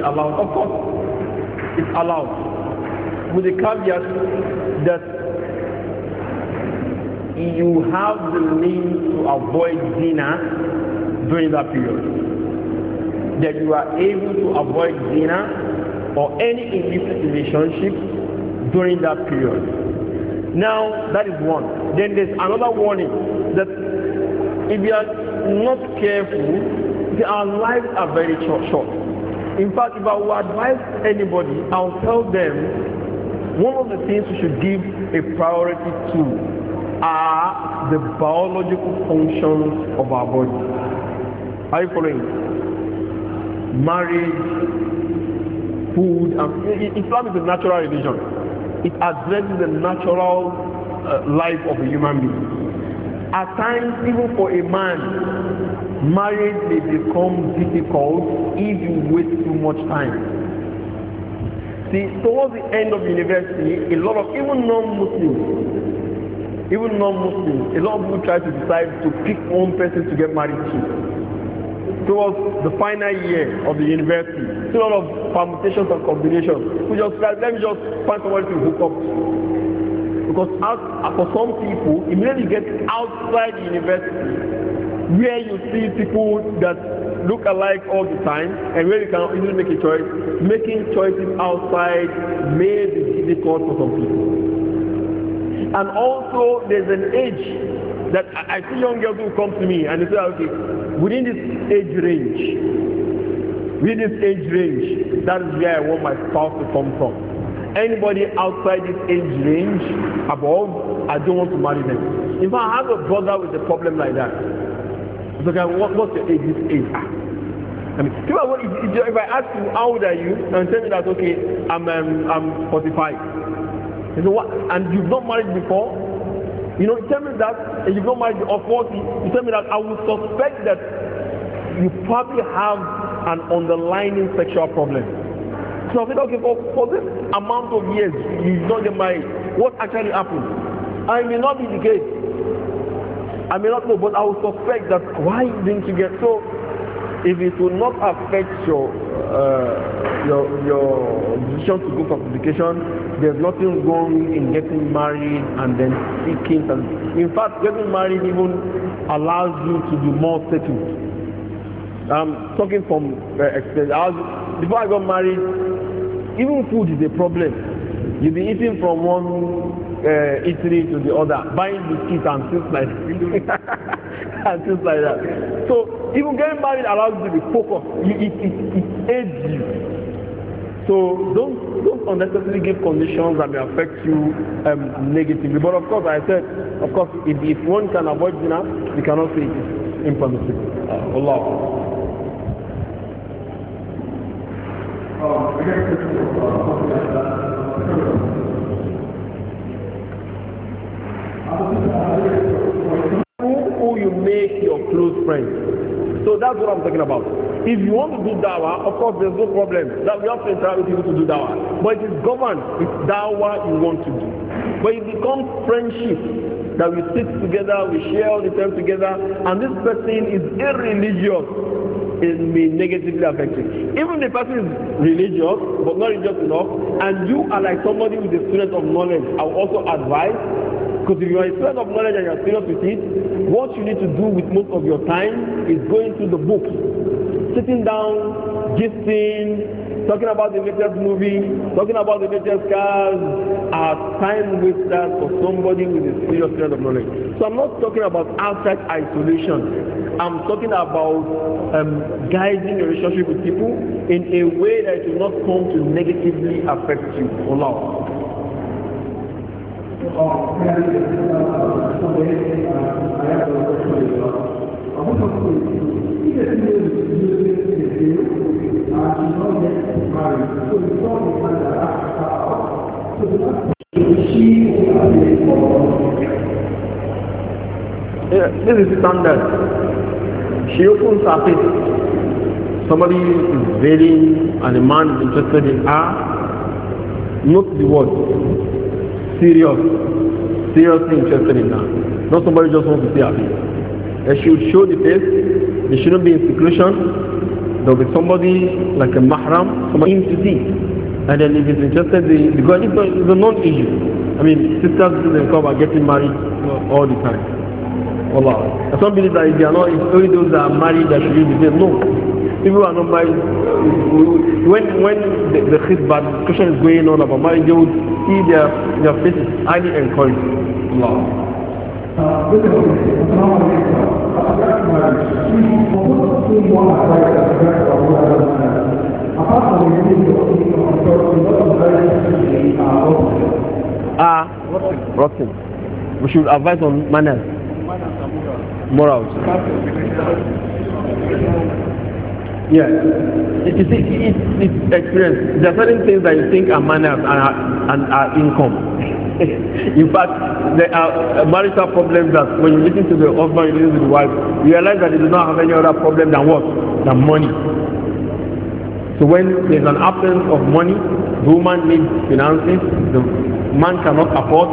allowed? Of course, it's allowed. With the caveat that you have the means to avoid zina during that period. That you are able to avoid zina or any illicit relationship during that period. Now, that is one. Then there's another warning that if you are not careful, our lives are very short. In fact, if I would advise anybody, I'll tell them one of the things we should give a priority to are the biological functions of our body. Are you following? Marriage, food, Islam is a natural religion. It addresses the natural life of a human being. At times, even for a man, marriage may become difficult if you waste too much time. See, towards the end of university, a lot of even non-Muslims, a lot of people try to decide to pick one person to get married to. Towards the final year of the university, a lot of permutations and combinations. We just like, let me just find somebody to hook up to. Because for some people, immediately you get outside the university, where you see people that look alike all the time, and where you can easily make a choice, making choices outside may be difficult for some people. And also, there's an age that I see young girls who come to me and they say, okay, within this age range, that is where I want my spouse to come from. Anybody outside this age range, above, I don't want to marry them. In fact, I have a brother with a problem like that. It's okay, what's your age, this age? I mean, if I ask you, how old are you? And tell me that, okay, I'm 45. You know what? And you've not married before? You know, tell me that, and you've not married or 40, you tell me that I would suspect that you probably have an underlying sexual problem. So I said, okay, for this amount of years, you've not get married, what actually happened? I may not be the case. I may not know, but I would suspect that why didn't you get so? If it will not affect your decision to go for publication, there's nothing wrong in getting married and then seeking. In fact, getting married even allows you to be more settled. I'm talking from experience. Before I got married, even food is a problem. You'll be eating from one eatery to the other, buying biscuits and things like that. So even getting married allows you to be focused. It aids you. So don't unnecessarily give conditions that may affect you negatively. But of course, I said, if one can avoid zina, we cannot say it is impermissible. Allah. Who you make your close friends. So that's what I'm talking about. If you want to do dawah, of course there's no problem. That we have to interact with people to do dawah. But it is governed. It's dawah you want to do. But it becomes friendship. That we sit together, we share all the time together, and this person is irreligious. It may negatively affect you. Even the person is religious, but not religious enough, and you are like somebody who is a student of knowledge, I will also advise, because if you are a student of knowledge and you are serious with it, what you need to do with most of your time is going through the books, sitting down, gisting, talking about the latest movie, talking about the latest cars, are time wasters for somebody with a serious student of knowledge. So I'm not talking about outside isolation. I'm talking about guiding your relationship with people in a way that it will not come to negatively affect you. Allah. This is standard. She opens her face. Somebody is veiling and a man is interested in her. Note the word. Seriously interested in her. Not somebody just wants to see her face. They should show the face. They shouldn't be in seclusion. There will be somebody like a mahram, somebody in to see. And then if he's interested, because it's a non-issue. I mean, sisters themselves are getting married all the time. Allah. And some believe that if they are not, it's only those that are married that should be with them. No. People are not married. When the khitbah discussion is going on about marriage, they would see their faces highly encouraged. Allah. Rotten. We should advise on manners. Morals. Yeah. You see, it's experience. There are certain things that you think are manners and are income. In fact, there are marital problems that when you listen to the husband, you listen to the wife, you realize that they do not have any other problem than what? Than money. So when there's an absence of money, the woman needs finances, the man cannot afford,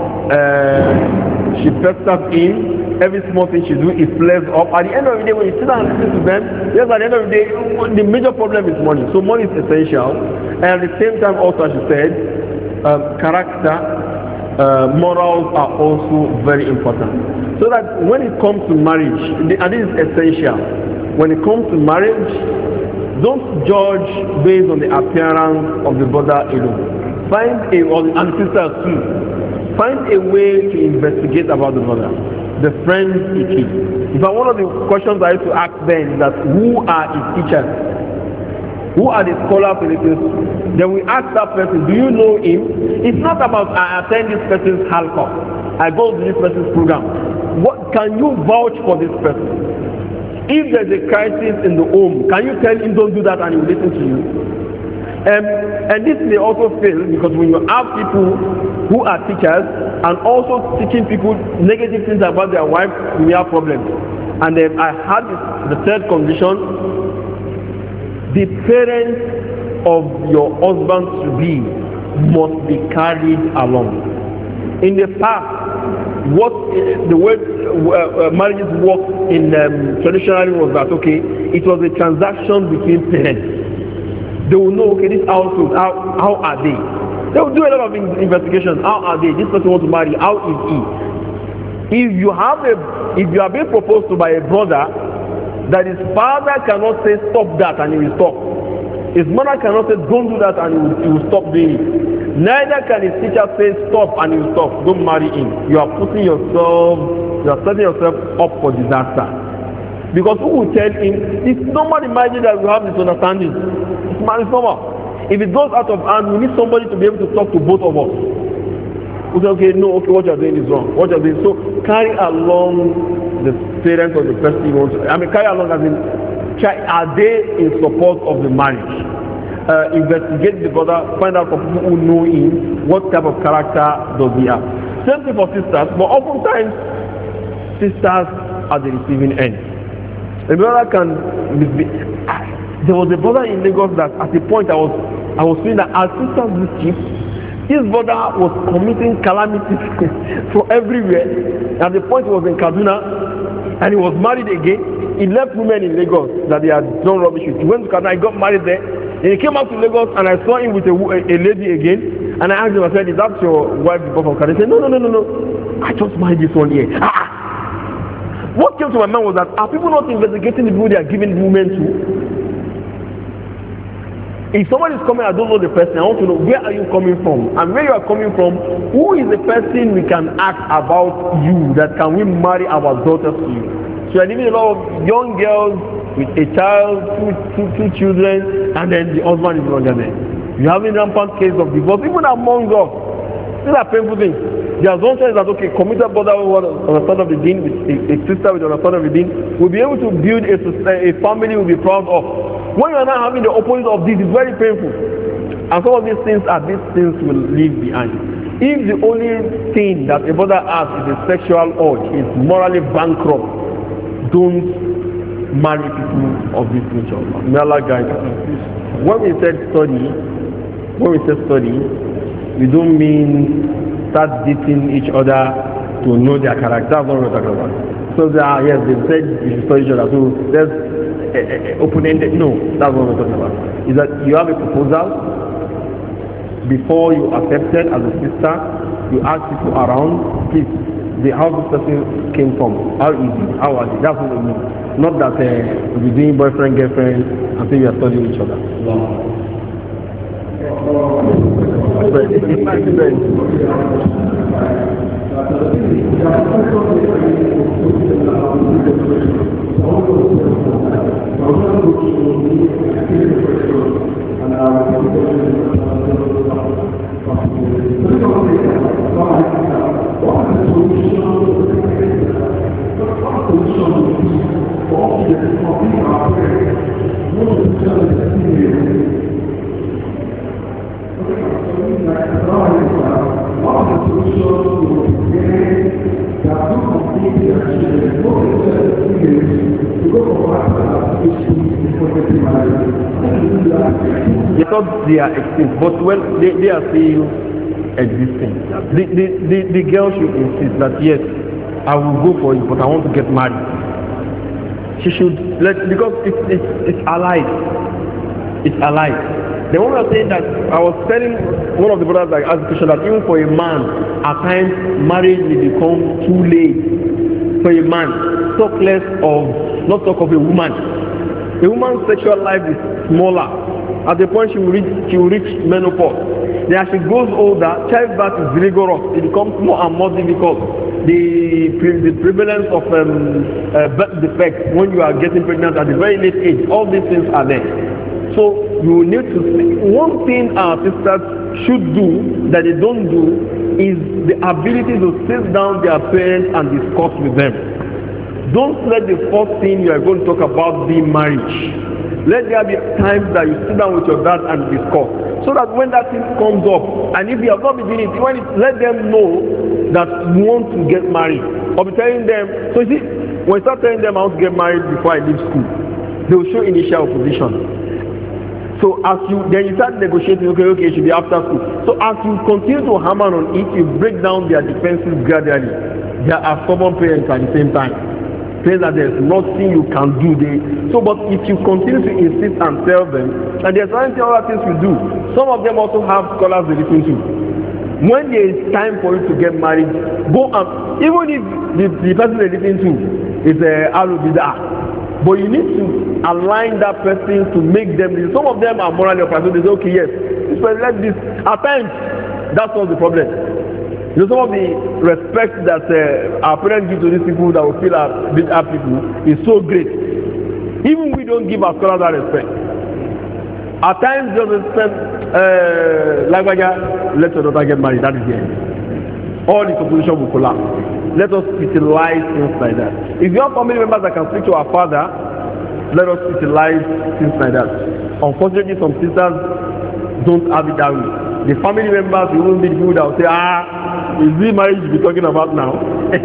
she festers in, every small thing she do is flares up. At the end of the day, when you sit down and listen to them, yes, at the end of the day, the major problem is money. So money is essential. And at the same time also, as you said, character, morals are also very important. So that when it comes to marriage, and this is essential, when it comes to marriage, don't judge based on the appearance of the brother alone. And sisters too. Find a way to investigate about the brother. The friends he keeps. In fact, one of the questions I used to ask then is that who are his teachers? Who are the scholars in this? Then we ask that person, do you know him? It's not about I attend this person's halqa. I go to this person's program. What can you vouch for this person? If there's a crisis in the home, can you tell him don't do that and he will listen to you? And this may also fail because when you have people who are teachers and also teaching people negative things about their wife, you may have problems. And then I had the third condition: the parents of your husband to be must be carried along. In the past, what the way marriages worked in traditionally was that it was a transaction between parents. They will know, this household, how are they? They will do a lot of investigation. How are they? This person wants to marry. How is he? If you are being proposed to by a brother, that his father cannot say stop that and he will stop. His mother cannot say don't do that and he will stop doing it. Neither can his teacher say stop and he will stop. Don't marry him. You are setting yourself up for disaster. Because who will tell him? It's normal in marriage that we have misunderstanding. It's normal. If it goes out of hand, we need somebody to be able to talk to both of us. We say, what you're doing is wrong. What you're doing. So carry along the parents of the person you want to. Carry along as in, are they in support of the marriage? Investigate the brother, find out from people who know him, what type of character does he have. Same thing for sisters, but oftentimes sisters are the receiving end. A brother can there was a brother in Lagos that at a point I was feeling that our sisters mischief, this brother was committing calamities from everywhere. At the point he was in Kaduna and he was married again. He left women in Lagos that they had done rubbish with. He went to Kaduna, he got married there. And he came back to Lagos and I saw him with a lady again. And I asked him, I said, is that your wife before from Kaduna? He said, no. I just married this one here. What came to my mind was that, are people not investigating the people they are giving women to? If somebody is coming, I don't know the person, I want to know where are you coming from? And where you are coming from, who is the person we can ask about you that can we marry our daughters to you? So you're leaving a lot of young girls with a child, two children, and then the husband is no longer there. You're having rampant case of divorce, even among us. These are painful things. There's one chance that committed brother on the son of the deen, with a sister with on the son of the deen, will be able to build a family we'll be proud of. When you are not having the opposite of this, it's very painful. And some of these things will leave behind. If the only thing that a brother has is a sexual urge, is morally bankrupt, don't marry people of this nature. May Allah guide us. When we say study, we don't mean start dating each other to know their character. That's not what we're talking about. So they said you should study each other. So there's open-ended. No, that's what we're talking about. Is that you have a proposal before you accept it as a sister, you ask people around, please, how this person came from, how is it, how was it, that's what we mean. Not that you're doing boyfriend, girlfriend, and say you are studying each other. No. Because they are extinct, but when they are still existing, the girl should insist that yes, I will go for it, but I want to get married. She should because it's alive. It's alive. The one we are saying that I was telling one of the brothers that asked the question that even for a man, at times marriage may become too late for a man. Talk less of, not talk of a woman. A woman's sexual life is smaller. At the point she will reach menopause. Then as she grows older, childbirth is rigorous. It becomes more and more difficult. The prevalence of birth defects when you are getting pregnant at a very late age, all these things are there. So you need to see. One thing our sisters should do that they don't do is the ability to sit down their parents and discuss with them. Don't let the first thing you are going to talk about be marriage. Let there be times that you sit down with your dad and discuss. So that when that thing comes up, and if you have not been doing it, let them know that you want to get married. Or be telling them, so you see, when you start telling them I want to get married before I leave school, they will show initial opposition. So as then you start negotiating, okay, it should be after school. So as you continue to hammer on it, you break down their defenses gradually. There are stubborn parents at the same time. Say that there's nothing you can do there. So, but if you continue to insist and tell them, and there's certain other things we do. Some of them also have scholars they listen to. When there is time for you to get married, go and even if the person they listen to is Al-Bidah, but you need to align that person to make them. Some of them are morally upright, so they say, okay, yes, this person like this. At times, that's not the problem. You know, some of the respect that our parents give to these people that we feel are bid'ah people is so great. Even we don't give our scholars that respect. At times, they respect, like, let your daughter get married, that is the end. All the opposition will collapse. Let us utilize things like that. If you have family members that can speak to our father, let us utilize things like that. Unfortunately, some sisters don't have it that way. The family members will be the people that will say, is this marriage you be talking about now?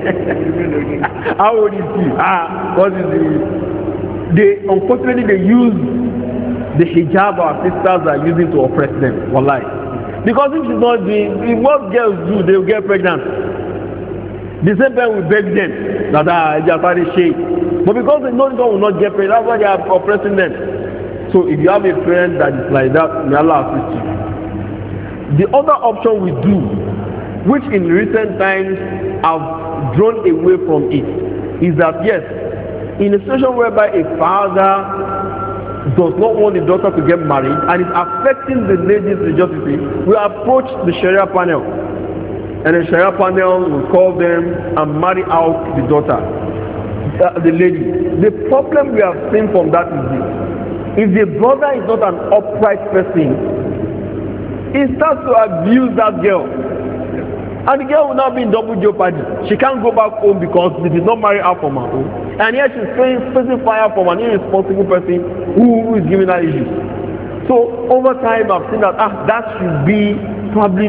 How old is he? What is the... Unfortunately, they use the hijab our sisters are using to oppress them. Wallahi. Because if she's not doing... What girls do, they will get pregnant. The same time we beg them that they are very shade. But because they know they will not get pregnant, that's why they are oppressing them. So if you have a friend that is like that, may Allah assist you. The other option we do, which in recent times have drawn away from it, is that yes, in a situation whereby a father does not want the daughter to get married and is affecting the lady's religiosity, we approach the Sharia panel, and the Sharia panel will call them and marry out the daughter, the lady. The problem we have seen from that is this: if the brother is not an upright person, he starts to abuse that girl. And the girl will now be in double jeopardy. She can't go back home because he did not marry her from her home. And yet she's facing fire from an irresponsible person who is giving her issues. So over time I've seen that that should be probably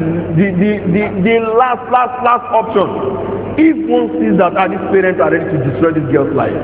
the last option. If one sees that these parents are ready to destroy this girl's life.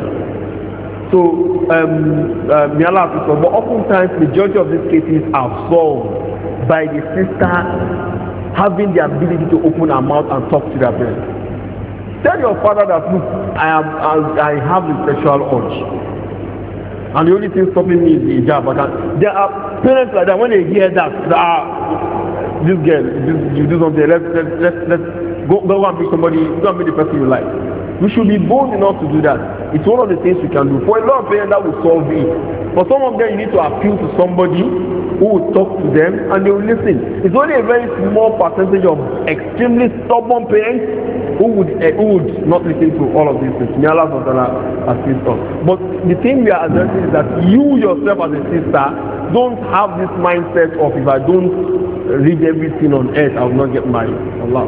So may Allah assist us. But oftentimes majority of these cases are solved by the sister having the ability to open her mouth and talk to their parents. Tell your father that, look, I have a sexual urge. and the only thing stopping me is the hijab. There are parents like that, when they hear that, this girl, you do something, let's go and meet somebody, go and meet the person you like. We should be bold enough to do that. It's one of the things we can do. For a lot of parents, that will solve it. For some of them, you need to appeal to somebody who will talk to them and they will listen. It's only a very small percentage of extremely stubborn parents who would not listen to all of these things. May Allah assist us. But the thing we are addressing is that you yourself as a sister don't have this mindset of, if I don't read everything on earth, I will not get married. Allah.